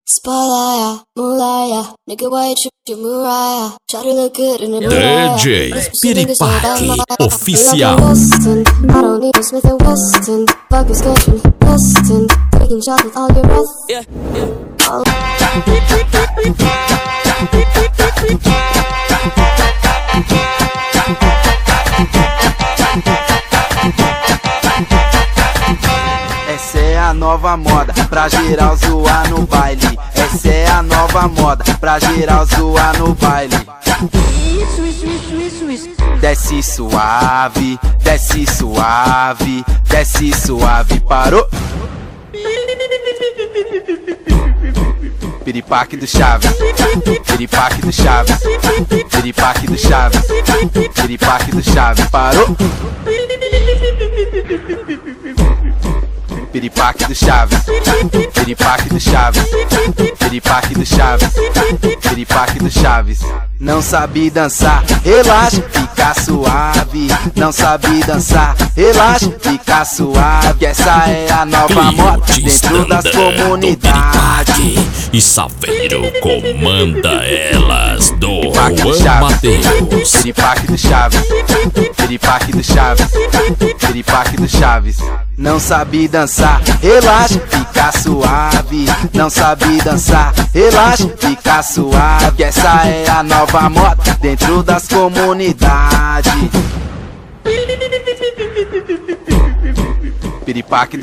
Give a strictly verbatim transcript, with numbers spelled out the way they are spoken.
Spalaya, Mulaya, nigga, why you tripped your Mariah? Try to look good in the D J Piripaque Oficial. I don't need a Smith and Wesson. Fuck is catching Weston. Taking shots with all your breath. Yeah, yeah. All Essa é a nova moda pra geral zoar no baile. Essa é a nova moda pra geral zoar no baile. Isso, isso, isso, isso, isso. Desce suave, desce suave, desce suave, parou. Piripaque do Chaves, Piripaque do Chaves, Piripaque do Chaves, Piripaque do Chaves, parou. Piripaque do Chaves, Piripaque do Chaves, Piripaque do Chaves, Piripaque do Chaves. Não sabe dançar, relaxa, fica suave. Não sabe dançar, relaxa, fica suave. Essa é a nova moda dentro das comunidades. E Saveiro comanda elas do Piripaque do Juan Chaves, Mateus. Piripaque do Chaves, Piripaque do Chaves, Piripaque do Chaves. Não sabe dançar, relaxa, fica suave. Não sabe dançar, relaxa, fica suave. Essa é a nova moda dentro das comunidades. Piripaque